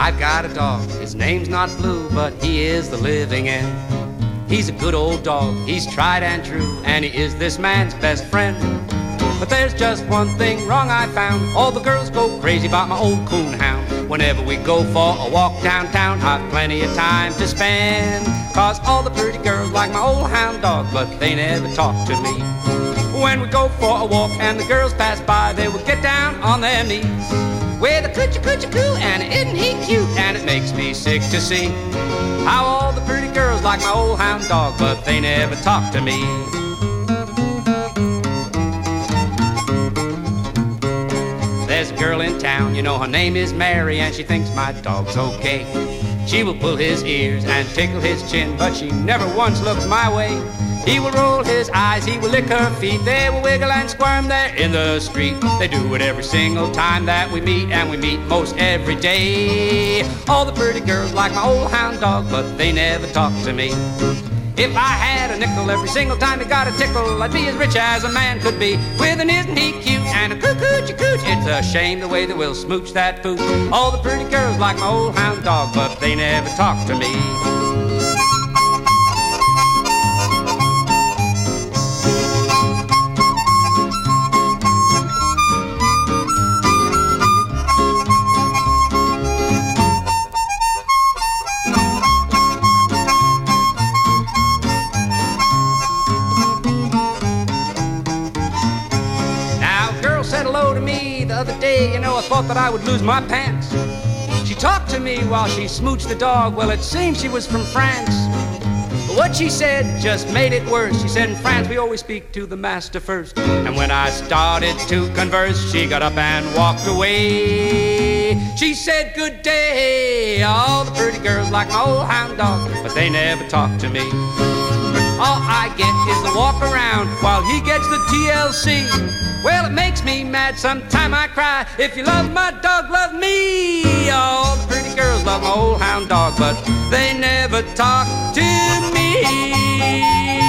I've got a dog, his name's not Blue, but he is the living end. He's a good old dog, he's tried and true, and he is this man's best friend. But there's just one thing wrong I found, all the girls go crazy about my old coonhound. Whenever we go for a walk downtown, I've plenty of time to spend. Cause all the pretty girls like my old hound dog, but they never talk to me. When we go for a walk and the girls pass by, they will get down on their knees with a coochie coochie coo, and isn't he cute? And it makes me sick to see how all the pretty girls like my old hound dog, but they never talk to me. There's a girl in town, you know her name is Mary, and she thinks my dog's okay. She will pull his ears and tickle his chin, but she never once looks my way. He will roll his eyes, he will lick her feet, they will wiggle and squirm there in the street. They do it every single time that we meet, and we meet most every day. All the pretty girls like my old hound dog, but they never talk to me. If I had a nickel every single time he got a tickle, I'd be as rich as a man could be, with an isn't he cute and a coo-coochie cooch. It's a shame the way that we'll smooch that pooch. All the pretty girls like my old hound dog, but they never talk to me. Said hello to me the other day, you know, I thought that I would lose my pants. She talked to me while she smooched the dog, well, it seems she was from France. But what she said just made it worse. She said in France we always speak to the master first. And when I started to converse, she got up and walked away. She said, good day. All the pretty girls like my old hound dog, but they never talk to me. All I get is the walk around while he gets the TLC. Well, it makes me mad, sometime I cry. If you love my dog, love me. All the pretty girls love my old hound dog, but they never talk to me.